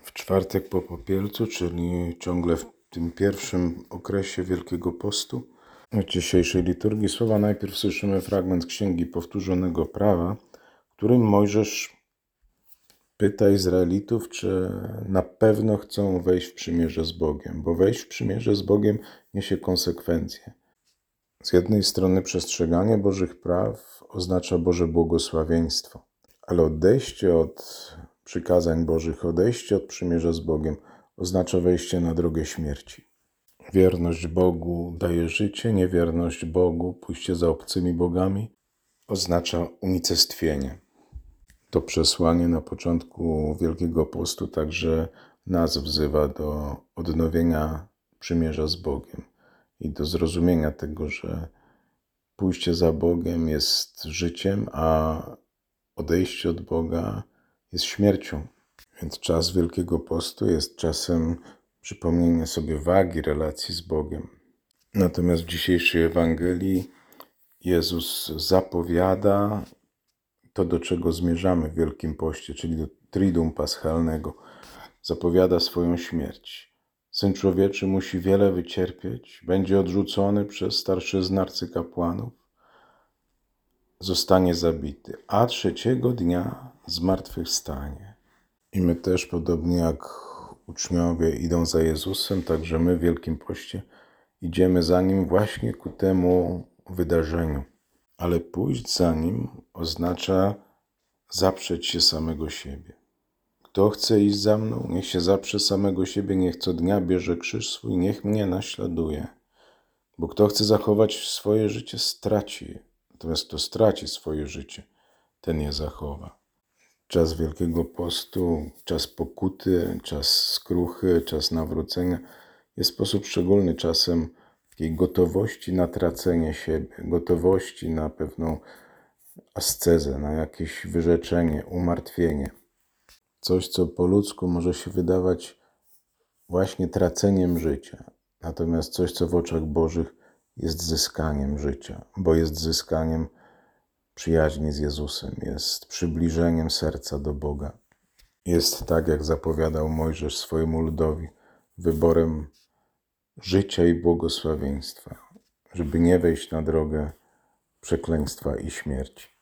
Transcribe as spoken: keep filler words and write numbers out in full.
W czwartek po Popielcu, czyli ciągle w tym pierwszym okresie Wielkiego Postu, w dzisiejszej liturgii słowa najpierw słyszymy fragment Księgi Powtórzonego Prawa, w którym Mojżesz pyta Izraelitów, czy na pewno chcą wejść w przymierze z Bogiem, bo wejść w przymierze z Bogiem niesie konsekwencje. Z jednej strony przestrzeganie Bożych praw oznacza Boże błogosławieństwo, ale odejście od przykazań Bożych, odejście od przymierza z Bogiem oznacza wejście na drogę śmierci. Wierność Bogu daje życie, niewierność Bogu, pójście za obcymi bogami oznacza unicestwienie. To przesłanie na początku Wielkiego Postu także nas wzywa do odnowienia przymierza z Bogiem i do zrozumienia tego, że pójście za Bogiem jest życiem, a odejście od Boga jest śmiercią. Więc czas Wielkiego Postu jest czasem przypomnienia sobie wagi relacji z Bogiem. Natomiast w dzisiejszej Ewangelii Jezus zapowiada to, do czego zmierzamy w Wielkim Poście, czyli do Triduum Paschalnego. Zapowiada swoją śmierć. Syn Człowieczy musi wiele wycierpieć, będzie odrzucony przez starszyzn arcykapłanów, zostanie zabity, a trzeciego dnia zmartwychwstanie. I my też, podobnie jak uczniowie idą za Jezusem, także my w Wielkim Poście idziemy za Nim właśnie ku temu wydarzeniu. Ale pójść za Nim oznacza zaprzeć się samego siebie. Kto chce iść za mną, niech się zaprze samego siebie, niech co dnia bierze krzyż swój, niech mnie naśladuje. Bo kto chce zachować swoje życie, straci je. Natomiast kto straci swoje życie, ten je zachowa. Czas Wielkiego Postu, czas pokuty, czas skruchy, czas nawrócenia jest w sposób szczególny czasem takiej gotowości na tracenie siebie, gotowości na pewną ascezę, na jakieś wyrzeczenie, umartwienie. Coś, co po ludzku może się wydawać właśnie traceniem życia. Natomiast coś, co w oczach Bożych jest zyskaniem życia, bo jest zyskaniem przyjaźni z Jezusem, jest przybliżeniem serca do Boga. Jest, tak jak zapowiadał Mojżesz swojemu ludowi, wyborem życia i błogosławieństwa, żeby nie wejść na drogę przekleństwa i śmierci.